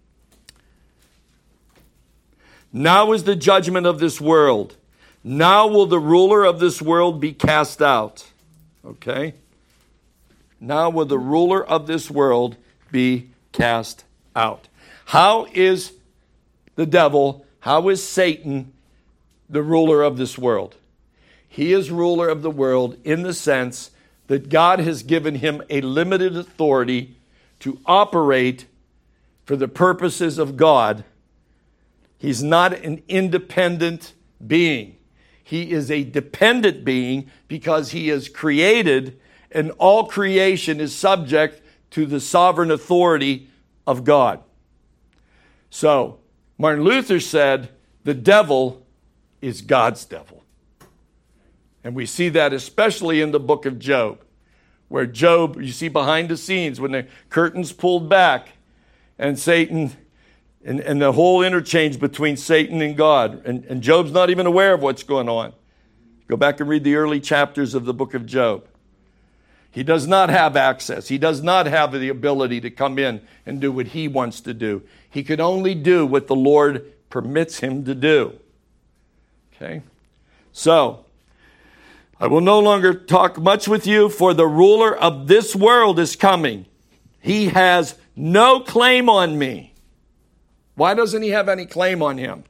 S2: "Now is the judgment of this world. Now will the ruler of this world be cast out." Okay? Now will the ruler of this world be cast out. How is the devil, how is Satan the ruler of this world? He is ruler of the world in the sense that God has given him a limited authority to operate for the purposes of God. He's not an independent being. He is a dependent being because he is created, and all creation is subject to the sovereign authority of God. So, Martin Luther said, the devil is God's devil. And we see that especially in the book of Job, where Job, you see behind the scenes, when the curtain's pulled back, and Satan, and the whole interchange between Satan and God, and Job's not even aware of what's going on. Go back and read the early chapters of the book of Job. He does not have access. He does not have the ability to come in and do what he wants to do. He could only do what the Lord permits him to do. Okay? So, I will no longer talk much with you, for the ruler of this world is coming. He has no claim on me. Why doesn't he have any claim on him?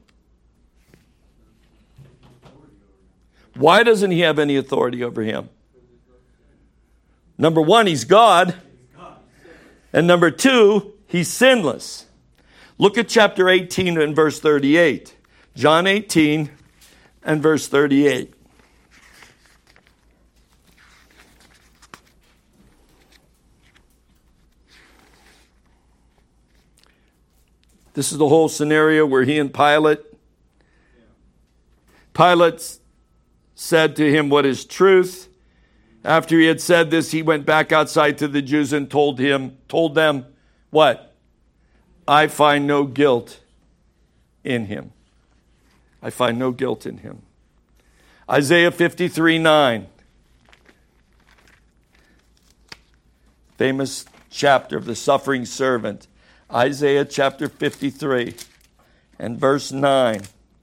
S2: Why doesn't he have any authority over him? Number one, he's God. And number two, he's sinless. Look at chapter 18 and verse 38. John 18 and verse 38. This is the whole scenario where he and Pilate said to him, what is truth? After he had said this, he went back outside to the Jews and told them, what? I find no guilt in him. I find no guilt in him. Isaiah 53:9. Famous chapter of the suffering servant. Isaiah chapter 53 and verse 9.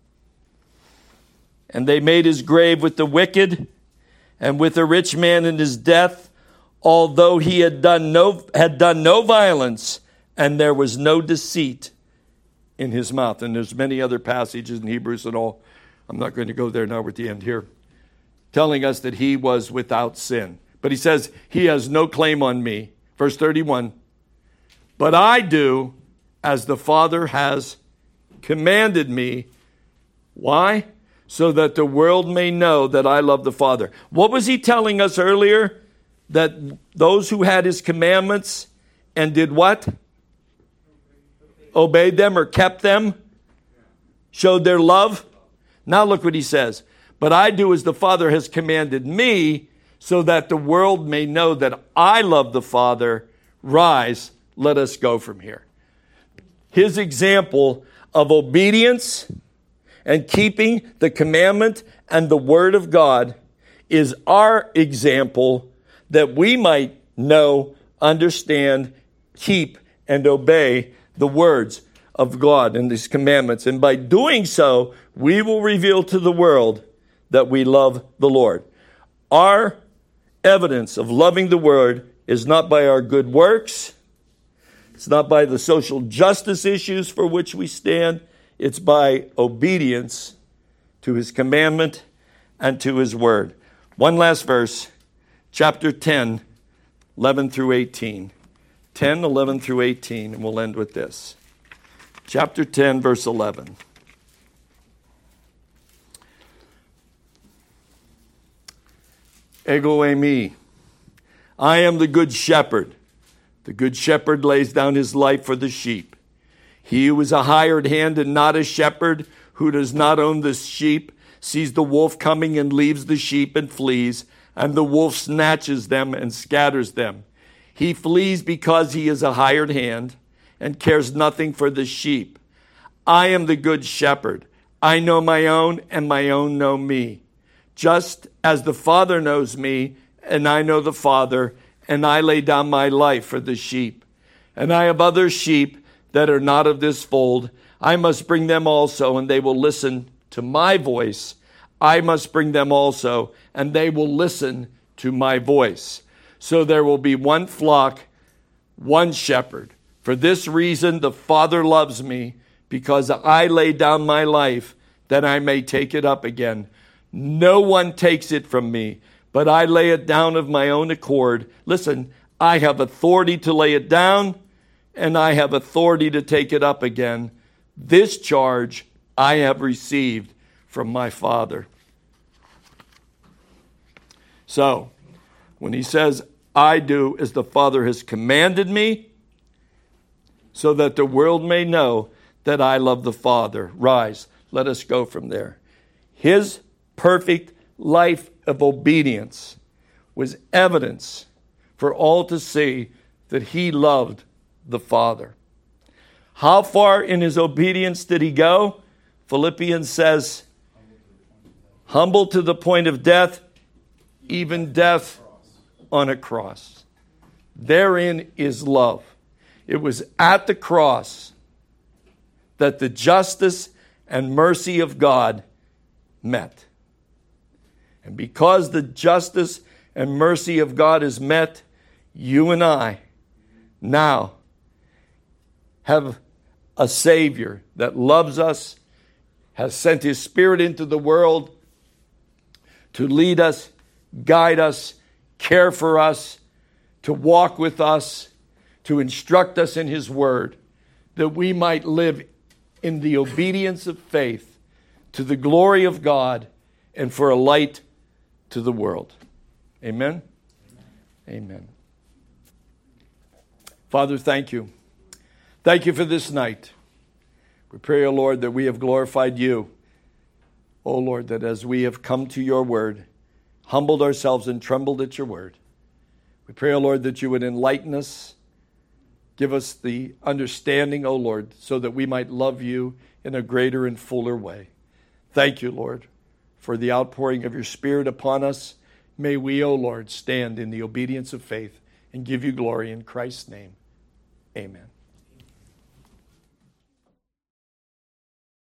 S2: And they made his grave with the wicked and with a rich man in his death, although he had done no violence, and there was no deceit in his mouth. And there's many other passages in Hebrews and all. I'm not going to go there now. We're at the end here. Telling us that he was without sin. But he says, he has no claim on me. Verse 31. But I do as the Father has commanded me. Why? So that the world may know that I love the Father. What was he telling us earlier? That those who had his commandments and did what? Obeyed them or kept them? Showed their love? Now look what he says. But I do as the Father has commanded me, so that the world may know that I love the Father. Rise, let us go from here. His example of obedience and keeping the commandment and the word of God is our example that we might know, understand, keep, and obey the words of God and His commandments. And by doing so, we will reveal to the world that we love the Lord. Our evidence of loving the Word is not by our good works. It's not by the social justice issues for which we stand. It's by obedience to His commandment and to His word. One last verse, chapter 10, 11 through 18. 10, 11 through 18, and we'll end with this. Chapter 10, verse 11. Ego eimi. I am the good shepherd. The good shepherd lays down his life for the sheep. He who is a hired hand and not a shepherd, who does not own the sheep, sees the wolf coming and leaves the sheep and flees, and the wolf snatches them and scatters them. He flees because he is a hired hand and cares nothing for the sheep. I am the good shepherd. I know my own, and my own know me. Just as the Father knows me, and I know the Father, and I lay down my life for the sheep. And I have other sheep that are not of this fold. I must bring them also, and they will listen to my voice. I must bring them also, and they will listen to my voice. So there will be one flock, one shepherd. For this reason the Father loves me, because I lay down my life that I may take it up again. No one takes it from me, but I lay it down of my own accord. Listen, I have authority to lay it down, and I have authority to take it up again. This charge I have received from my Father. So, when he says, I do as the Father has commanded me, so that the world may know that I love the Father. Rise, let us go from there. His perfect life of obedience was evidence for all to see that he loved the Father. How far in his obedience did he go? Philippians says, humble to the point of death, even death on a cross. Therein is love. It was at the cross that the justice and mercy of God met. And because the justice and mercy of God is met, you and I now have a Savior that loves us, has sent his Spirit into the world to lead us, guide us, care for us, to walk with us, to instruct us in his word, that we might live in the obedience of faith to the glory of God and for a light to the world. Amen? Amen. Father, thank you. Thank you for this night. We pray, O Lord, that we have glorified you. O Lord, that as we have come to your word, humbled ourselves and trembled at your word, we pray, O Lord, that you would enlighten us, give us the understanding, O Lord, so that we might love you in a greater and fuller way. Thank you, Lord, for the outpouring of your Spirit upon us. May we, O Lord, stand in the obedience of faith and give you glory in Christ's name. Amen.